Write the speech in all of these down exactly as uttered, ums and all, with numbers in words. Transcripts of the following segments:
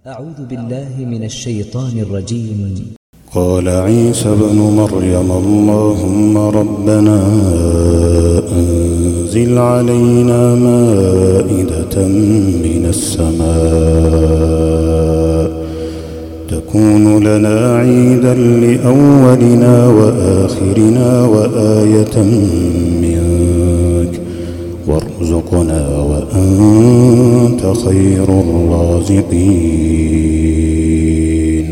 أعوذ بالله من الشيطان الرجيم. قال عيسى ابن مريم اللهم ربنا أنزل علينا مائدة من السماء تكون لنا عيدا لأولنا وآخرنا وآية منك وارزقنا وأنت خير الرازقين.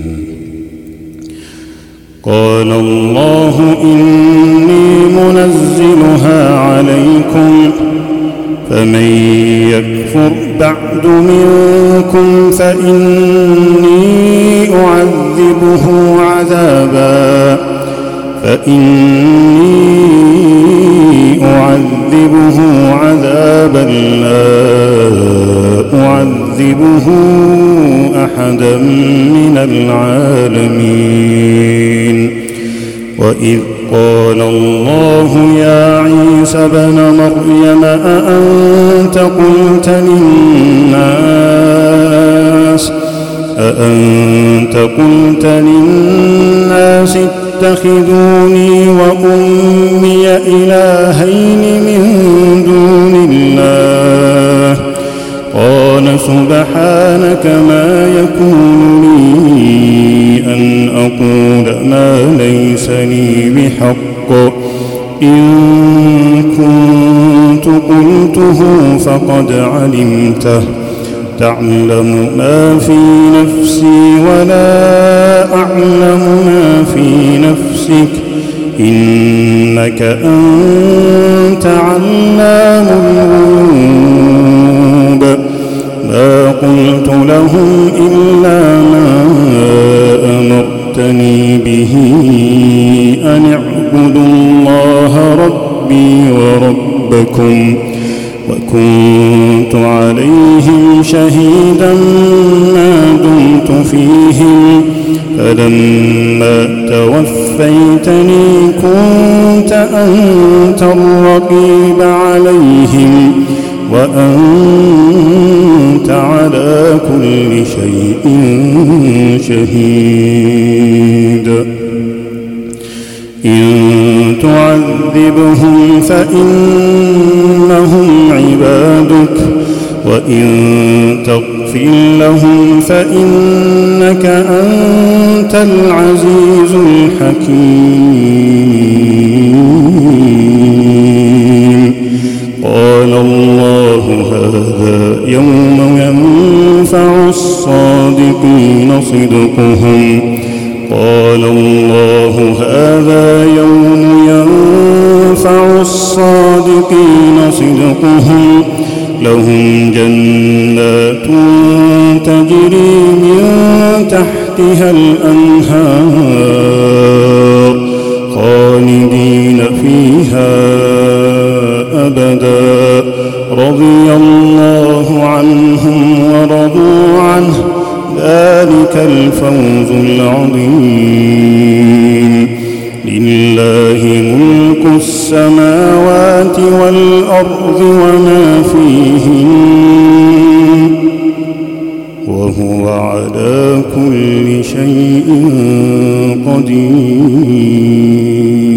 قال الله إني منزلها عليكم فمن يكفر بعد منكم فإني أعذبه عذابا فإني أعذبه عذابا لا أعذبه أحدا من العالمين. وإذ قال الله يا عيسى ابن مريم أأنت قلت للناس أأنت قلت للناس اتخذوني وأمي إلهين من دون الله قال سبحانك ما يكون لي أن أقول ما ليس لي بحق إن كنت قلته فقد علمته تعلم ما في نفسي ولا أعلم ما في نفسك إنك أنت علام الغيوب. ما قلت لهم إلا ما أمرتني به أن اعبدوا الله ربي وربكم وكنت عليهم شهيدا ما دمت فيهم فلما توفيتني كنت أنت الرقيب عليهم وأنت على كل شيء شهيد. إن تعذبهم فإنهم عبادك وإن تغفر لهم فإنك أنت العزيز الحكيم. قال الله هذا يوم ينفع الصادقين صدقهم قال الله هذا يوم ينفع الصادقين صدقهم لهم جنات تجري من تحتها الأنهار خالدين فيها أبدا رضي الله عنهم ورضوا عنه ذلك الفوز العظيم. لله ملك السماوات والأرض وما فيهن وهو على كل شيء قدير.